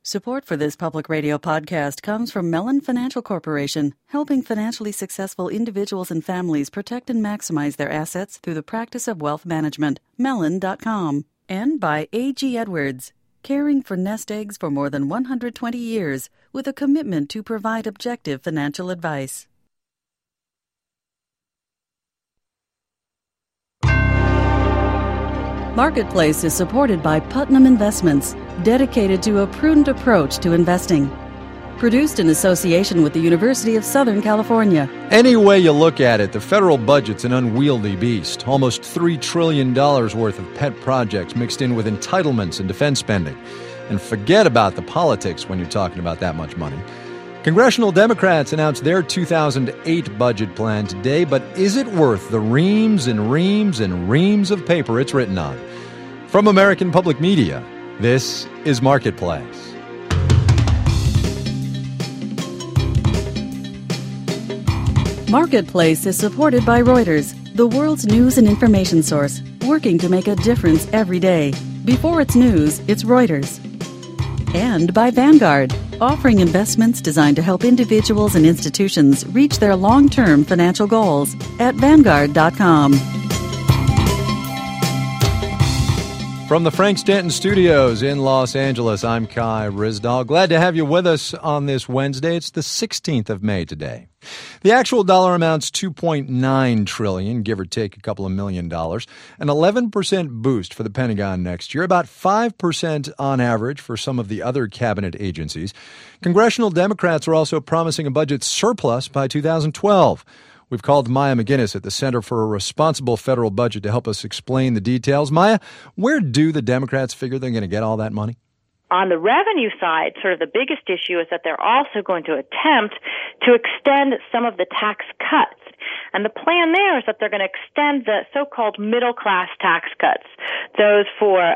Support for this public radio podcast comes from Mellon Financial Corporation, helping financially successful individuals and families protect and maximize their assets through the practice of wealth management. Mellon.com. And by A.G. Edwards, caring for nest eggs for more than 120 years with a commitment to provide objective financial advice. Marketplace is supported by Putnam Investments, dedicated to a prudent approach to investing. Produced in association with the University of Southern California. Any way you look at it, the federal budget's an unwieldy beast. Almost $3 trillion worth of pet projects mixed in with entitlements and defense spending. And forget about the politics when you're talking about that much money. Congressional Democrats announced their 2008 budget plan today, but is it worth the reams and reams and reams of paper it's written on? From American Public Media, this is Marketplace. Marketplace is supported by Reuters, the world's news and information source, working to make a difference every day. Before it's news, it's Reuters. And by Vanguard, offering investments designed to help individuals and institutions reach their long-term financial goals at Vanguard.com. From the Frank Stanton Studios in Los Angeles, I'm Kai Ryssdal. Glad to have you with us on this Wednesday. It's the 16th of May today. The actual dollar amount's $2.9 trillion, give or take a couple of $1 million. An 11% boost for the Pentagon next year, about 5% on average for some of the other cabinet agencies. Congressional Democrats are also promising a budget surplus by 2012. We've called Maya McGinnis at the Center for a Responsible Federal Budget to help us explain the details. Maya, where do the Democrats figure they're going to get all that money? On the revenue side, sort of the biggest issue is that they're also going to attempt to extend some of the tax cuts. And the plan there is that they're going to extend the so-called middle-class tax cuts, those for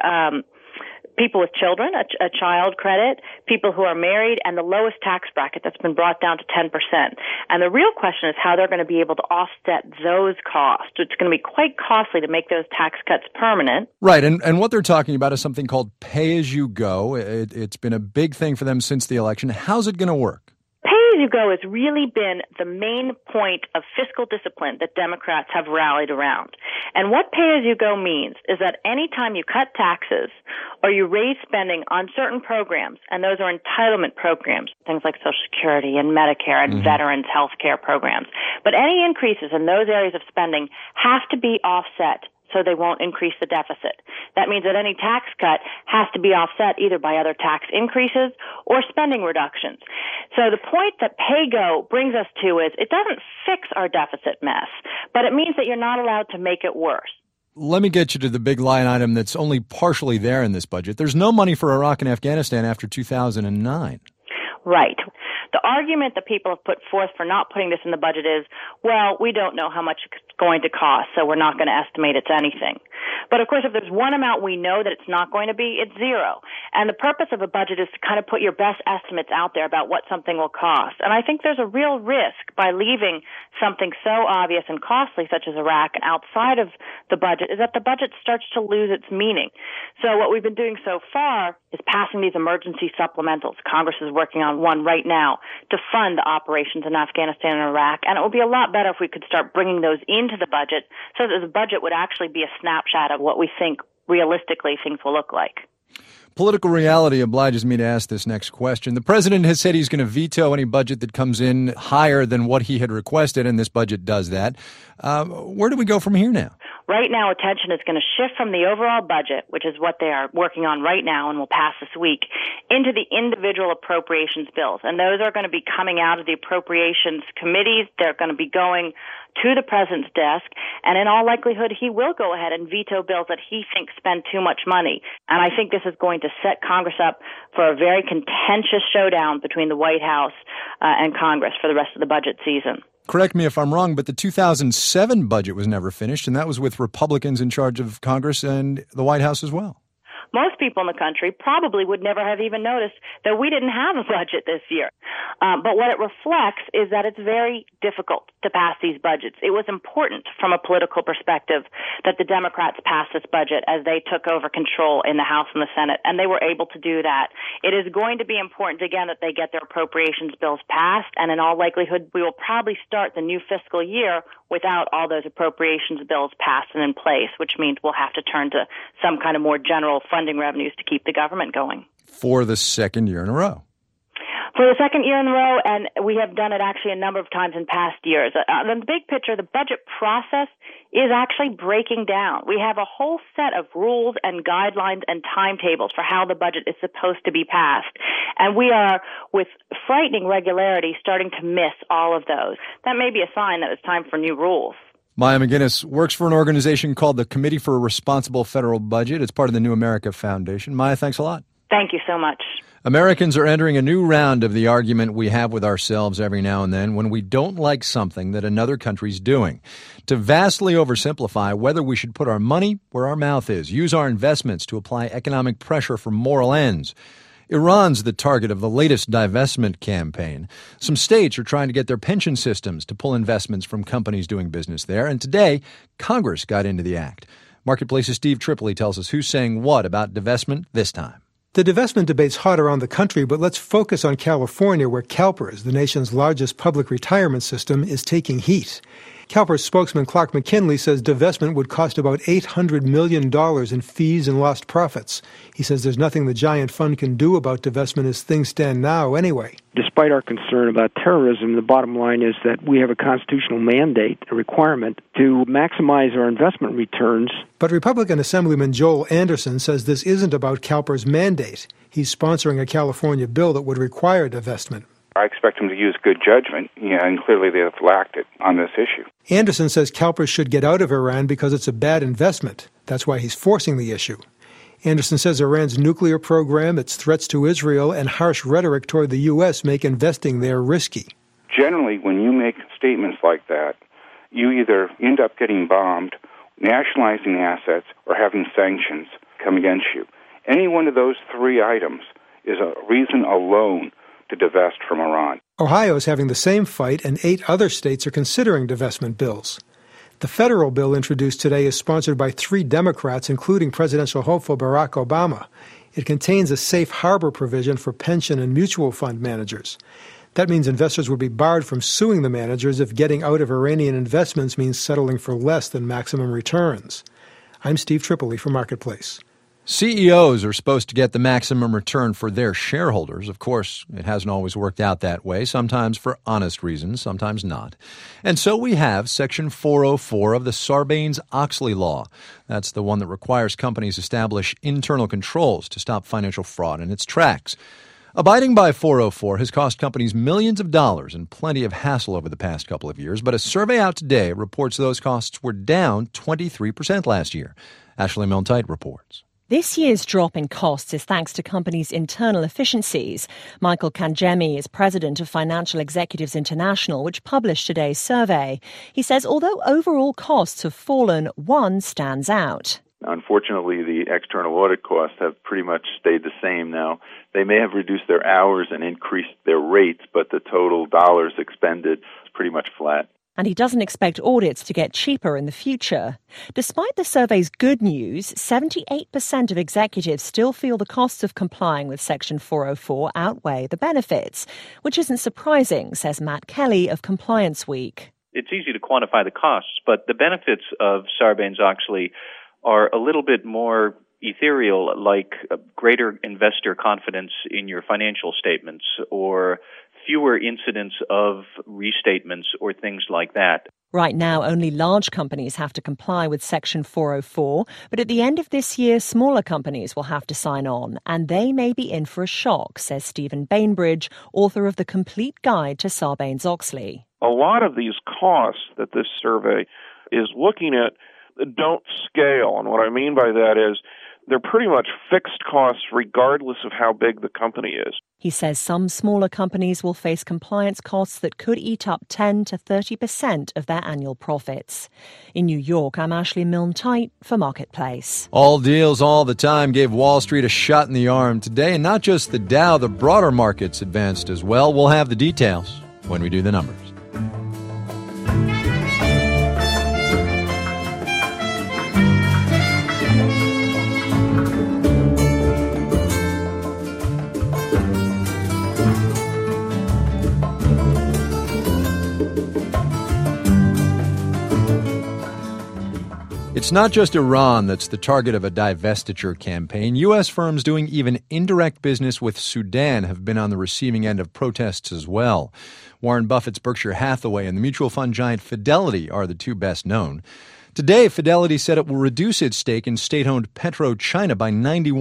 people with children, a child credit, people who are married, and the lowest tax bracket that's been brought down to 10%. And the real question is how they're going to be able to offset those costs. It's going to be quite costly to make those tax cuts permanent. Right, and what they're talking about is something called pay-as-you-go. It's been a big thing for them since the election. How's it going to work? Pay-as-you-go has really been the main point of fiscal discipline that Democrats have rallied around. And what pay-as-you-go means is that any time you cut taxes or you raise spending on certain programs, and those are entitlement programs, things like Social Security and Medicare and veterans health care programs, but any increases in those areas of spending have to be offset so they won't increase the deficit. That means that any tax cut has to be offset either by other tax increases or spending reductions. So the point that PAYGO brings us to is it doesn't fix our deficit mess, but it means that you're not allowed to make it worse. Let me get you to the big line item that's only partially there in this budget. There's no money for Iraq and Afghanistan after 2009. Right. The argument that people have put forth for not putting this in the budget is, well, we don't know how much it's going to cost, so we're not going to estimate it's anything. But, of course, if there's one amount we know that it's not going to be, it's zero. And the purpose of a budget is to kind of put your best estimates out there about what something will cost. And I think there's a real risk by leaving something so obvious and costly, such as Iraq, and outside of the budget, is that the budget starts to lose its meaning. So what we've been doing so far is passing these emergency supplementals. Congress is working on one right now to fund the operations in Afghanistan and Iraq. And it would be a lot better if we could start bringing those into the budget so that the budget would actually be a snapshot of what we think realistically things will look like. Political reality obliges me to ask this next question. The president has said he's going to veto any budget that comes in higher than what he had requested, and this budget does that. Where do we go from here now? Right now, attention is going to shift from the overall budget, which is what they are working on right now and will pass this week, into the individual appropriations bills. And those are going to be coming out of the appropriations committees. They're going to be going to the president's desk. And in all likelihood, he will go ahead and veto bills that he thinks spend too much money. And I think this is going to set Congress up for a very contentious showdown between the White House and Congress for the rest of the budget season. Correct me if I'm wrong, but the 2007 budget was never finished, and that was with Republicans in charge of Congress and the White House as well. most people in the country probably would never have even noticed that we didn't have a budget this year. But what it reflects is that it's very difficult to pass these budgets. It was important from a political perspective that the Democrats passed this budget as they took over control in the House and the Senate, and they were able to do that. It is going to be important, again, that they get their appropriations bills passed, and in all likelihood, we will probably start the new fiscal year without all those appropriations bills passed and in place, which means we'll have to turn to some kind of more general funding revenues to keep the government going. For the second year in a row. For the second year in a row, and we have done it actually a number of times in past years. In the big picture, the budget process is actually breaking down. We have a whole set of rules and guidelines and timetables for how the budget is supposed to be passed. And we are, with frightening regularity, starting to miss all of those. That may be a sign that it's time for new rules. Maya McGinnis works for an organization called the Committee for a Responsible Federal Budget. It's part of the New America Foundation. Maya, thanks a lot. Thank you so much. Americans are entering a new round of the argument we have with ourselves every now and then when we don't like something that another country's doing. To vastly oversimplify whether we should put our money where our mouth is, use our investments to apply economic pressure for moral ends. Iran's the target of the latest divestment campaign. Some states are trying to get their pension systems to pull investments from companies doing business there, and today, Congress got into the act. Marketplace's Steve Tripoli tells us who's saying what about divestment this time. The divestment debate's hot around the country, but let's focus on California, where CalPERS, the nation's largest public retirement system, is taking heat. CalPERS spokesman Clark McKinley says divestment would cost about $800 million in fees and lost profits. He says there's nothing the giant fund can do about divestment as things stand now anyway. Despite our concern about terrorism, the bottom line is that we have a constitutional mandate, a requirement, to maximize our investment returns. But Republican Assemblyman Joel Anderson says this isn't about CalPERS' mandate. He's sponsoring a California bill that would require divestment. I expect them to use good judgment, and clearly they have lacked it on this issue. Anderson says CalPERS should get out of Iran because it's a bad investment. That's why he's forcing the issue. Anderson says Iran's nuclear program, its threats to Israel, and harsh rhetoric toward the U.S. make investing there risky. Generally, when you make statements like that, you either end up getting bombed, nationalizing assets, or having sanctions come against you. Any one of those three items is a reason alone to divest from Iran. Ohio's having the same fight, and 8 other states are considering divestment bills. The federal bill introduced today is sponsored by 3 Democrats, including presidential hopeful Barack Obama. It contains a safe harbor provision for pension and mutual fund managers. That means investors will be barred from suing the managers if getting out of Iranian investments means settling for less than maximum returns. I'm Steve Tripoli for Marketplace. CEOs are supposed to get the maximum return for their shareholders. Of course, it hasn't always worked out that way, sometimes for honest reasons, sometimes not. And so we have Section 404 of the Sarbanes-Oxley Law. That's the one that requires companies establish internal controls to stop financial fraud in its tracks. Abiding by 404 has cost companies millions of dollars and plenty of hassle over the past couple of years, but a survey out today reports those costs were down 23% last year. Ashley Milne-Tyte reports. This year's drop in costs is thanks to companies' internal efficiencies. Michael Kangemi is president of Financial Executives International, which published today's survey. He says although overall costs have fallen, one stands out. Unfortunately, the external audit costs have pretty much stayed the same now. They may have reduced their hours and increased their rates, but the total dollars expended is pretty much flat. And he doesn't expect audits to get cheaper in the future. Despite the survey's good news, 78% of executives still feel the costs of complying with Section 404 outweigh the benefits, which isn't surprising, says Matt Kelly of Compliance Week. It's easy to quantify the costs, but the benefits of Sarbanes-Oxley are a little bit more ethereal, like greater investor confidence in your financial statements or fewer incidents of restatements or things like that. Right now, only large companies have to comply with Section 404, but at the end of this year, smaller companies will have to sign on, and they may be in for a shock, says Stephen Bainbridge, author of The Complete Guide to Sarbanes-Oxley. A lot of these costs that this survey is looking at don't scale, and what I mean by that is they're pretty much fixed costs regardless of how big the company is. He says some smaller companies will face compliance costs that could eat up 10 to 30% of their annual profits. In New York, I'm Ashley Milne-Tyte for Marketplace. All deals all the time gave Wall Street a shot in the arm today, and not just the Dow, the broader markets advanced as well. We'll have the details when we do the numbers. It's not just Iran that's the target of a divestiture campaign. U.S. firms doing even indirect business with Sudan have been on the receiving end of protests as well. Warren Buffett's Berkshire Hathaway and the mutual fund giant Fidelity are the two best known. Today, Fidelity said it will reduce its stake in state-owned PetroChina by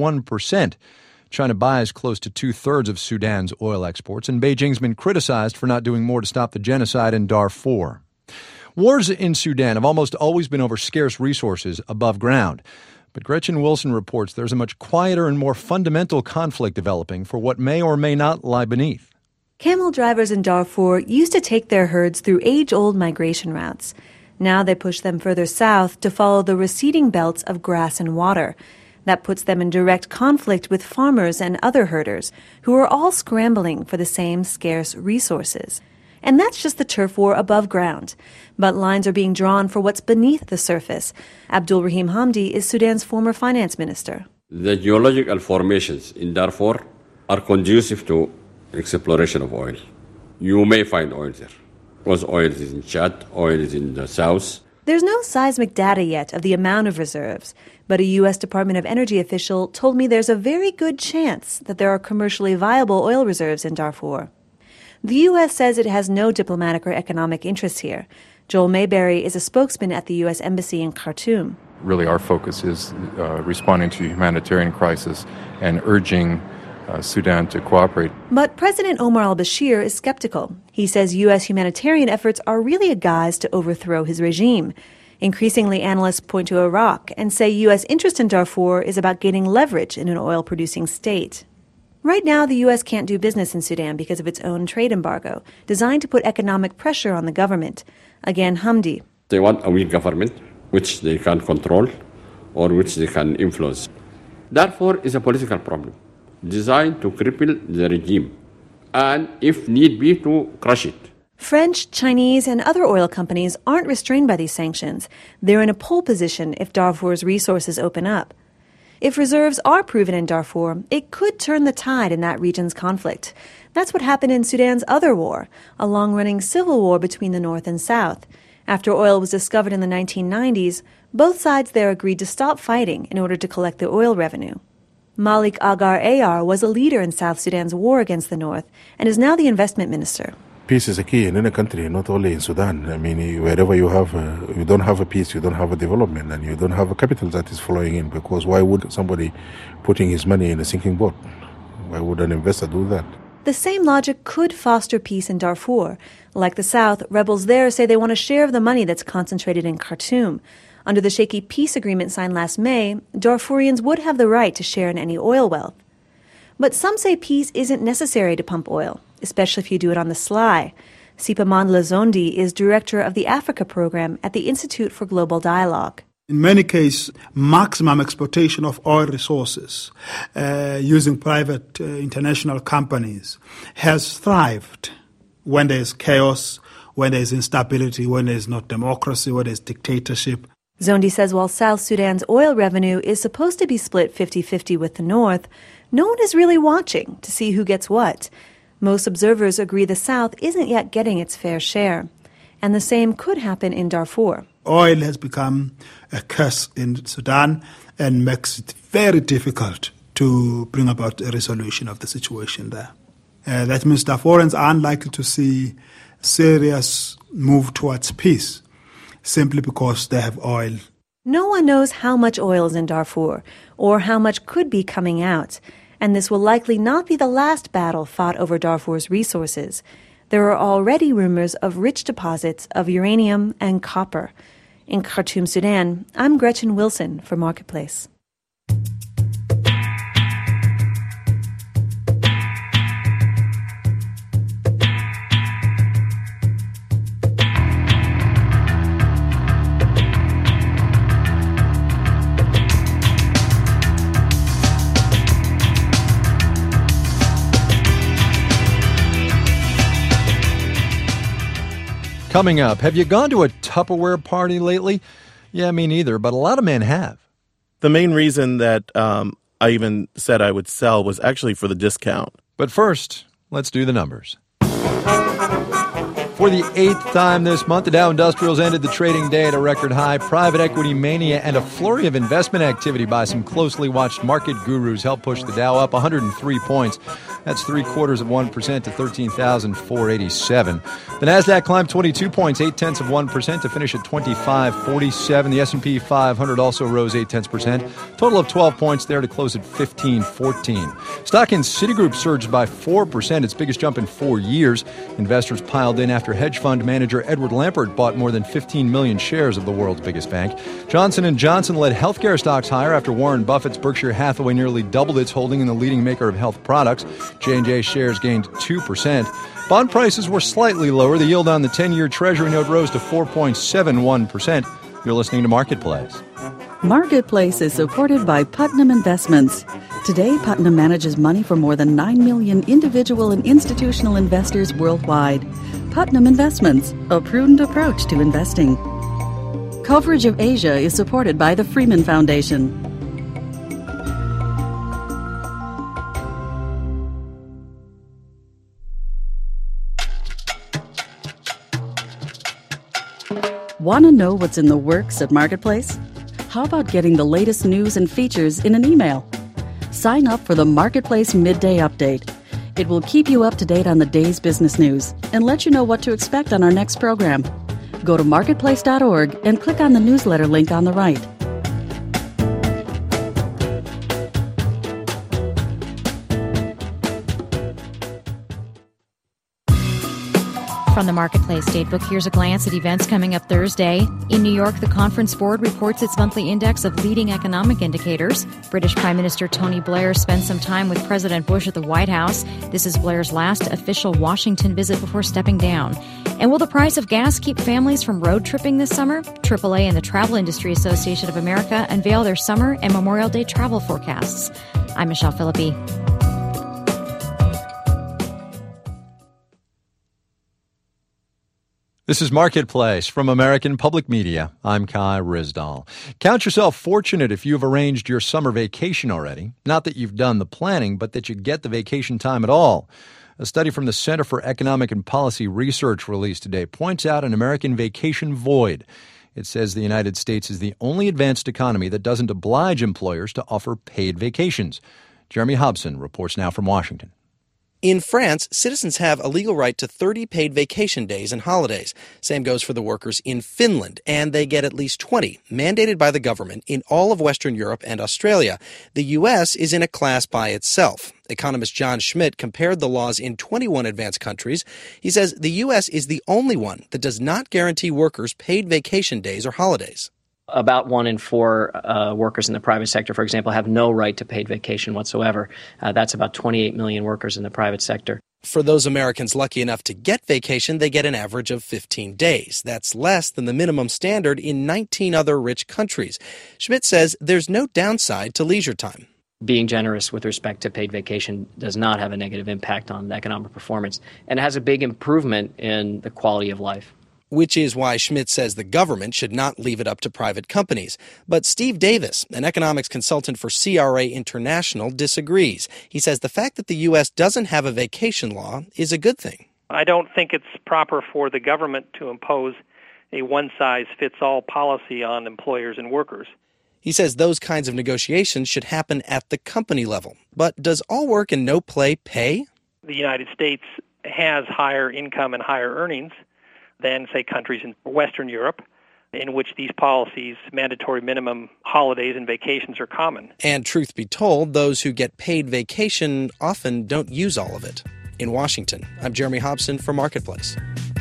91%. China buys close to two-thirds of Sudan's oil exports, and Beijing's been criticized for not doing more to stop the genocide in Darfur. Wars in Sudan have almost always been over scarce resources above ground. But Gretchen Wilson reports there's a much quieter and more fundamental conflict developing for what may or may not lie beneath. Camel drivers in Darfur used to take their herds through age-old migration routes. Now they push them further south to follow the receding belts of grass and water. That puts them in direct conflict with farmers and other herders, who are all scrambling for the same scarce resources. And that's just the turf war above ground. But lines are being drawn for what's beneath the surface. Abdul Rahim Hamdi is Sudan's former finance minister. The geological formations in Darfur are conducive to exploration of oil. You may find oil there, because oil is in Chad, oil is in the south. There's no seismic data yet of the amount of reserves, but a U.S. Department of Energy official told me there's a very good chance that there are commercially viable oil reserves in Darfur. The U.S. says it has no diplomatic or economic interests here. Joel Mayberry is a spokesman at the U.S. Embassy in Khartoum. Really, our focus is responding to the humanitarian crisis and urging Sudan to cooperate. But President Omar al-Bashir is skeptical. He says U.S. humanitarian efforts are really a guise to overthrow his regime. Increasingly, analysts point to Iraq and say U.S. interest in Darfur is about gaining leverage in an oil-producing state. Right now, the U.S. can't do business in Sudan because of its own trade embargo, designed to put economic pressure on the government. Again, Hamdi. They want a weak government, which they can control or which they can influence. Darfur is a political problem designed to cripple the regime and, if need be, to crush it. French, Chinese, and other oil companies aren't restrained by these sanctions. They're in a pole position if Darfur's resources open up. If reserves are proven in Darfur, it could turn the tide in that region's conflict. That's what happened in Sudan's other war, a long-running civil war between the North and South. After oil was discovered in the 1990s, both sides there agreed to stop fighting in order to collect the oil revenue. Malik Agar Ayar was a leader in South Sudan's war against the North and is now the investment minister. Peace is a key in any country, not only in Sudan. I mean, wherever you don't have a peace, you don't have a development, and you don't have a capital that is flowing in, because why would somebody putting his money in a sinking boat? Why would an investor do that? The same logic could foster peace in Darfur. Like the South, rebels there say they want a share of the money that's concentrated in Khartoum. Under the shaky peace agreement signed last May, Darfurians would have the right to share in any oil wealth. But some say peace isn't necessary to pump oil, especially if you do it on the sly. Sipa Mandla Zondi is director of the Africa program at the Institute for Global Dialogue. In many cases, maximum exploitation of oil resources using private international companies has thrived when there is chaos, when there is instability, when there is not democracy, when there is dictatorship. Zondi says while South Sudan's oil revenue is supposed to be split 50-50 with the North, no one is really watching to see who gets what. Most observers agree the South isn't yet getting its fair share. And the same could happen in Darfur. Oil has become a curse in Sudan and makes it very difficult to bring about a resolution of the situation there. That means Darfurians are unlikely to see serious move towards peace simply because they have oil. No one knows how much oil is in Darfur or how much could be coming out. And this will likely not be the last battle fought over Darfur's resources. There are already rumors of rich deposits of uranium and copper. In Khartoum, Sudan, I'm Gretchen Wilson for Marketplace. Coming up, have you gone to a Tupperware party lately? Yeah, me neither, but a lot of men have. The main reason that I even said I would sell was actually for the discount. But first, let's do the numbers. For the 8th time this month, the Dow Industrials ended the trading day at a record high. Private equity mania and a flurry of investment activity by some closely watched market gurus helped push the Dow up 103 points. That's 0.75% to 13,487. The Nasdaq climbed 22 points, 0.8% to finish at 2547. The S&P 500 also rose 0.8%. Total of 12 points there to close at 1514. Stock in Citigroup surged by 4%, its biggest jump in 4 years. Investors piled in after hedge fund manager Edward Lampert bought more than 15 million shares of the world's biggest bank. Johnson & Johnson led healthcare stocks higher after Warren Buffett's Berkshire Hathaway nearly doubled its holding in the leading maker of health products. J&J shares gained 2%. Bond prices were slightly lower. The yield on the 10-year Treasury note rose to 4.71%. You're listening to Marketplace. Marketplace is supported by Putnam Investments. Today, Putnam manages money for more than 9 million individual and institutional investors worldwide. Putnam Investments, a prudent approach to investing. Coverage of Asia is supported by the Freeman Foundation. Want to know what's in the works at Marketplace? How about getting the latest news and features in an email? Sign up for the Marketplace Midday Update. It will keep you up to date on the day's business news and let you know what to expect on our next program. Go to marketplace.org and click on the newsletter link on the right. From the Marketplace Datebook, here's a glance at events coming up Thursday. In New York, the Conference Board reports its monthly index of leading economic indicators. British Prime Minister Tony Blair spent some time with President Bush at the White House. This is Blair's last official Washington visit before stepping down. And will the price of gas keep families from road tripping this summer? AAA and the Travel Industry Association of America unveil their summer and Memorial Day travel forecasts. I'm Michelle Philippi. This is Marketplace from American Public Media. I'm Kai Ryssdal. Count yourself fortunate if you've arranged your summer vacation already. Not that you've done the planning, but that you get the vacation time at all. A study from the Center for Economic and Policy Research released today points out an American vacation void. It says the United States is the only advanced economy that doesn't oblige employers to offer paid vacations. Jeremy Hobson reports now from Washington. In France, citizens have a legal right to 30 paid vacation days and holidays. Same goes for the workers in Finland, and they get at least 20, mandated by the government in all of Western Europe and Australia. The U.S. is in a class by itself. Economist John Schmidt compared the laws in 21 advanced countries. He says the U.S. is the only one that does not guarantee workers paid vacation days or holidays. About 1 in 4 workers in the private sector, for example, have no right to paid vacation whatsoever. That's about 28 million workers in the private sector. For those Americans lucky enough to get vacation, they get an average of 15 days. That's less than the minimum standard in 19 other rich countries. Schmidt says there's no downside to leisure time. Being generous with respect to paid vacation does not have a negative impact on economic performance, and it has a big improvement in the quality of life. Which is why Schmidt says the government should not leave it up to private companies. But Steve Davis, an economics consultant for CRA International, disagrees. He says the fact that the U.S. doesn't have a vacation law is a good thing. I don't think it's proper for the government to impose a one-size-fits-all policy on employers and workers. He says those kinds of negotiations should happen at the company level. But does all work and no play pay? The United States has higher income and higher earnings than, say, countries in Western Europe, in which these policies, mandatory minimum holidays and vacations, are common. And truth be told, those who get paid vacation often don't use all of it. In Washington, I'm Jeremy Hobson for Marketplace.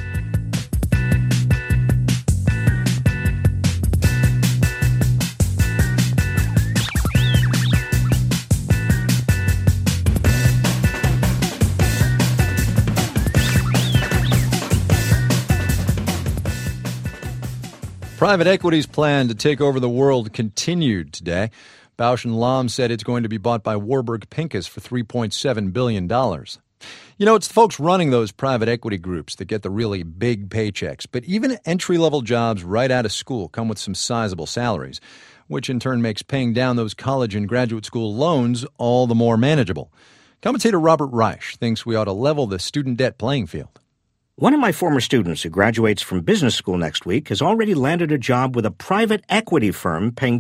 Private equity's plan to take over the world continued today. Bausch & Lomb said it's going to be bought by Warburg Pincus for $3.7 billion. You know, it's the folks running those private equity groups that get the really big paychecks. But even entry-level jobs right out of school come with some sizable salaries, which in turn makes paying down those college and graduate school loans all the more manageable. Commentator Robert Reich thinks we ought to level the student debt playing field. One of my former students who graduates from business school next week has already landed a job with a private equity firm paying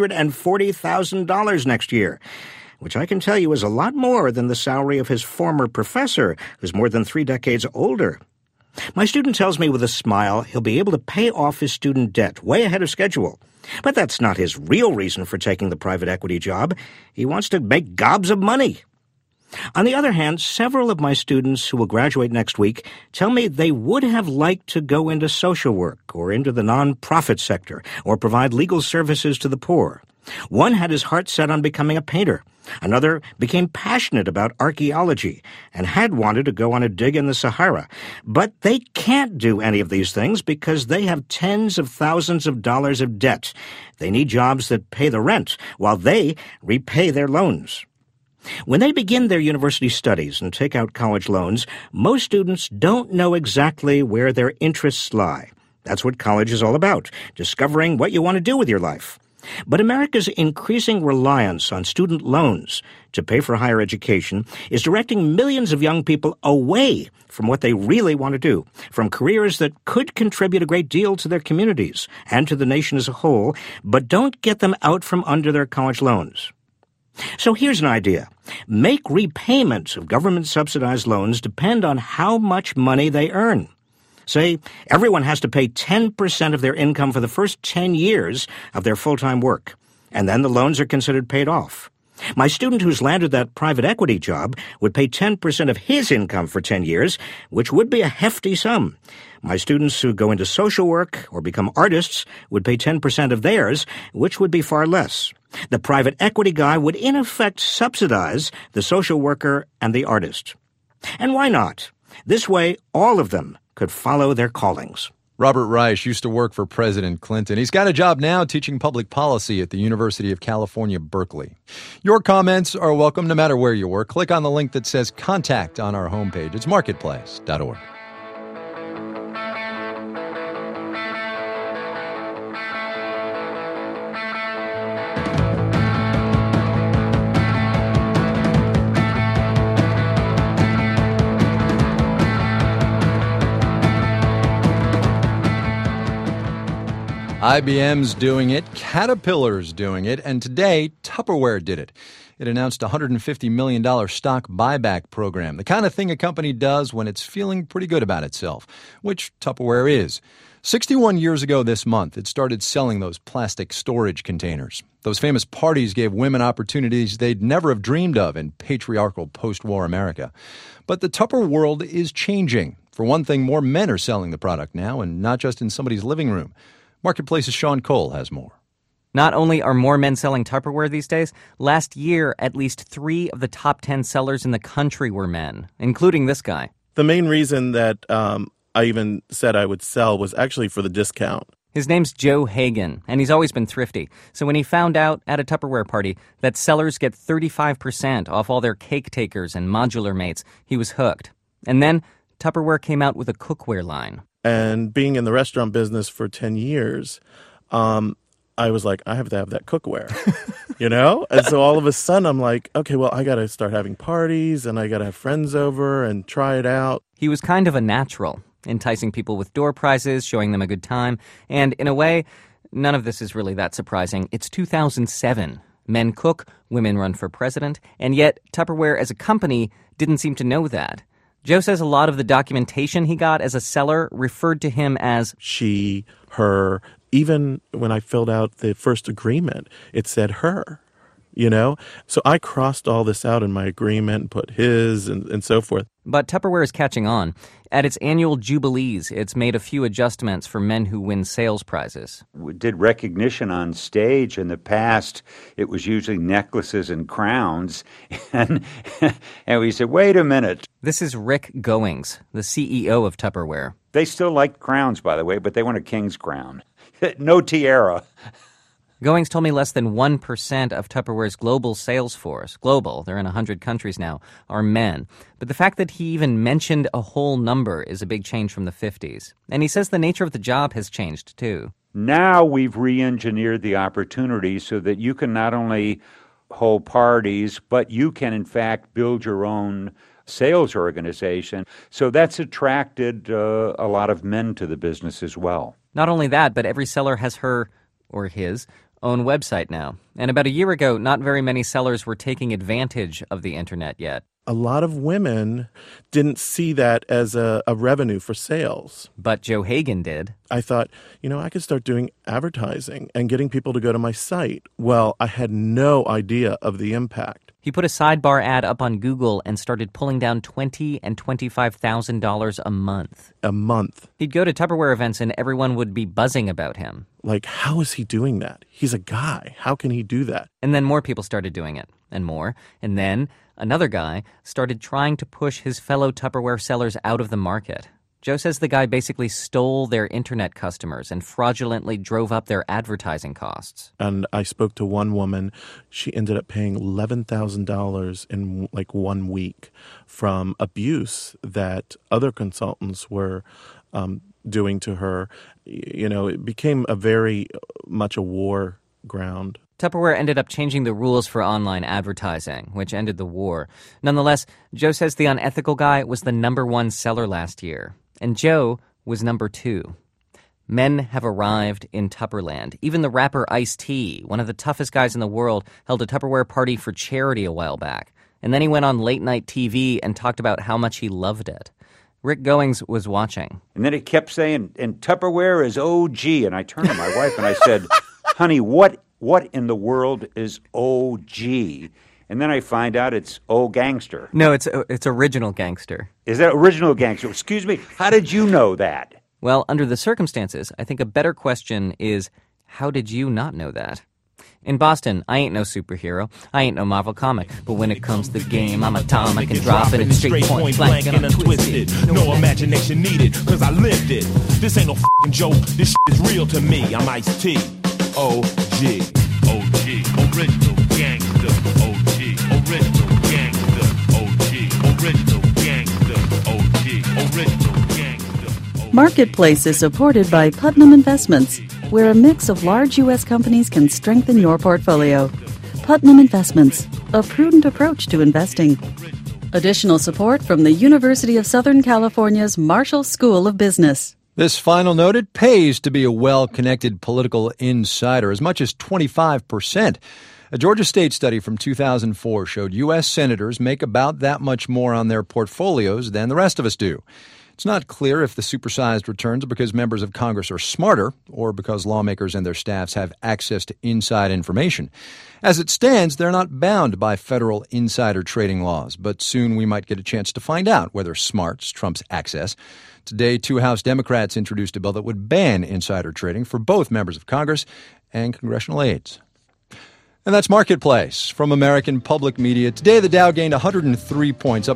$240,000 next year, which I can tell you is a lot more than the salary of his former professor, who's more than 3 decades older. My student tells me with a smile he'll be able to pay off his student debt way ahead of schedule. But that's not his real reason for taking the private equity job. He wants to make gobs of money. On the other hand, several of my students who will graduate next week tell me they would have liked to go into social work or into the nonprofit sector or provide legal services to the poor. One had his heart set on becoming a painter. Another became passionate about archaeology and had wanted to go on a dig in the Sahara. But they can't do any of these things because they have tens of thousands of dollars of debt. They need jobs that pay the rent while they repay their loans. When they begin their university studies and take out college loans, most students don't know exactly where their interests lie. That's what college is all about, discovering what you want to do with your life. But America's increasing reliance on student loans to pay for higher education is directing millions of young people away from what they really want to do, from careers that could contribute a great deal to their communities and to the nation as a whole, but don't get them out from under their college loans. So here's an idea. Make repayments of government-subsidized loans depend on how much money they earn. Say, everyone has to pay 10% of their income for the first 10 years of their full-time work, and then the loans are considered paid off. My student who's landed that private equity job would pay 10% of his income for 10 years, which would be a hefty sum. My students who go into social work or become artists would pay 10% of theirs, which would be far less. The private equity guy would in effect subsidize the social worker and the artist. And why not? This way, all of them could follow their callings. Robert Reich used to work for President Clinton. He's got a job now teaching public policy at the University of California, Berkeley. Your comments are welcome no matter where you work. Click on the link that says Contact on our homepage. It's marketplace.org. IBM's doing it, Caterpillar's doing it, and today, Tupperware did it. It announced a $150 million stock buyback program, the kind of thing a company does when it's feeling pretty good about itself, which Tupperware is. 61 years ago this month, it started selling those plastic storage containers. Those famous parties gave women opportunities they'd never have dreamed of in patriarchal post-war America. But the Tupper world is changing. For one thing, more men are selling the product now, and not just in somebody's living room. Marketplace's Sean Cole has more. Not only are more men selling Tupperware these days, last year at least 3 of the top 10 sellers in the country were men, including this guy. The main reason that I even said I would sell was actually for the discount. His name's Joe Hagan, and he's always been thrifty. So when he found out at a Tupperware party that sellers get 35% off all their cake takers and modular mates, he was hooked. And then Tupperware came out with a cookware line. And being in the restaurant business for 10 years, I was like, I have to have that cookware, you know? And so all of a sudden I'm like, okay, well, I got to start having parties and I got to have friends over and try it out. He was kind of a natural, enticing people with door prizes, showing them a good time. And in a way, none of this is really that surprising. It's 2007. Men cook, women run for president, and yet Tupperware as a company didn't seem to know that. Joe says a lot of the documentation he got as a seller referred to him as she, her. Even when I filled out the first agreement, it said her, you know? So I crossed all this out in my agreement and put his and so forth. But Tupperware is catching on. At its annual jubilees, it's made a few adjustments for men who win sales prizes. We did recognition on stage. In the past, it was usually necklaces and crowns. And we said, wait a minute. This is Rick Goings, the CEO of Tupperware. They still like crowns, by the way, but they want a king's crown. No tiara. Goings told me less than 1% of Tupperware's global sales force, global, they're in 100 countries now, are men. But the fact that he even mentioned a whole number is a big change from the 50s. And he says the nature of the job has changed, too. Now we've re-engineered the opportunity so that you can not only hold parties, but you can, in fact, build your own sales organization. So that's attracted a lot of men to the business as well. Not only that, but every seller has her, or his, own website now. And about a year ago, not very many sellers were taking advantage of the internet yet. A lot of women didn't see that as a revenue for sales. But Joe Hagan did. I thought, I could start doing advertising and getting people to go to my site. Well, I had no idea of the impact. He put a sidebar ad up on Google and started pulling down $20,000 and $25,000 a month. A month. He'd go to Tupperware events and everyone would be buzzing about him. Like, how is he doing that? He's a guy. How can he do that? And then more people started doing it, and more. And then another guy started trying to push his fellow Tupperware sellers out of the market. Joe says the guy basically stole their internet customers and fraudulently drove up their advertising costs. And I spoke to one woman. She ended up paying $11,000 in like 1 week from abuse that other consultants were doing to her. It became a very much a war ground. Tupperware ended up changing the rules for online advertising, which ended the war. Nonetheless, Joe says the unethical guy was the #1 seller last year, and Joe was #2. Men have arrived in Tupperland. Even the rapper Ice-T, one of the toughest guys in the world, held a Tupperware party for charity a while back. And then he went on late-night TV and talked about how much he loved it. Rick Goings was watching. And then he kept saying, and Tupperware is OG. And I turned to my wife and I said, honey, what in the world is OG? And then I find out it's O Gangster. No, it's Original Gangster. Is that Original Gangster? Excuse me, how did you know that? Well, under the circumstances, I think a better question is, how did you not know that? In Boston, I ain't no superhero. I ain't no Marvel comic. But when it comes to the game, I'm atomic and drop it in straight point blank and untwisted. No imagination needed, cause I lived it. This ain't no f***ing joke. This shit is real to me. I'm Ice-T. O.G. O.G. Original gangster. O.G. Original gangster. O.G. Original gangster. O.G. Original gangster. Marketplace is supported by Putnam Investments, where a mix of large U.S. companies can strengthen your portfolio. Putnam Investments, a prudent approach to investing. Additional support from the University of Southern California's Marshall School of Business. This final note, it pays to be a well-connected political insider, as much as 25%. A Georgia State study from 2004 showed U.S. senators make about that much more on their portfolios than the rest of us do. It's not clear if the supersized returns are because members of Congress are smarter or because lawmakers and their staffs have access to inside information. As it stands, they're not bound by federal insider trading laws, but soon we might get a chance to find out whether smarts trumps access. Today, 2 House Democrats introduced a bill that would ban insider trading for both members of Congress and congressional aides. And that's Marketplace from American Public Media. Today, the Dow gained 103 points, up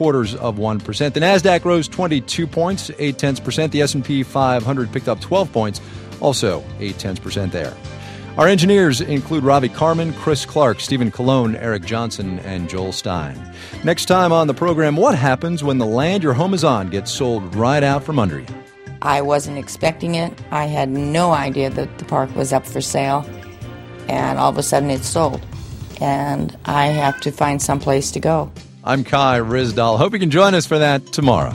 0.75%. The Nasdaq rose 22 points, 0.8%. The S&P 500 picked up 12 points, also 0.8% there. Our engineers include Ravi Carmen, Chris Clark, Stephen Colon, Eric Johnson, and Joel Stein. Next time on the program, what happens when the land your home is on gets sold right out from under you? I wasn't expecting it. I had no idea that the park was up for sale. And all of a sudden it's sold. And I have to find some place to go. I'm Kai Ryssdal. Hope you can join us for that tomorrow.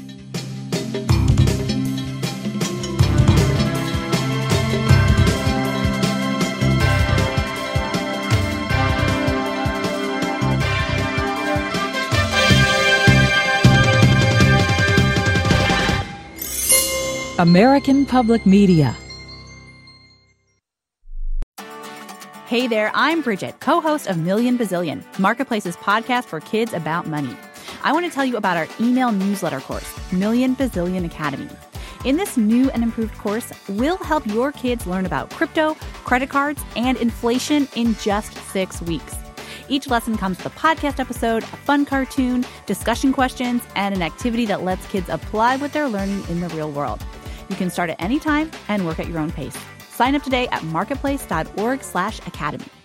American Public Media. Hey there, I'm Bridget, co-host of Million Bazillion, Marketplace's podcast for kids about money. I want to tell you about our email newsletter course, Million Bazillion Academy. In this new and improved course, we'll help your kids learn about crypto, credit cards, and inflation in just 6 weeks. Each lesson comes with a podcast episode, a fun cartoon, discussion questions, and an activity that lets kids apply what they're learning in the real world. You can start at any time and work at your own pace. Sign up today at marketplace.org/academy.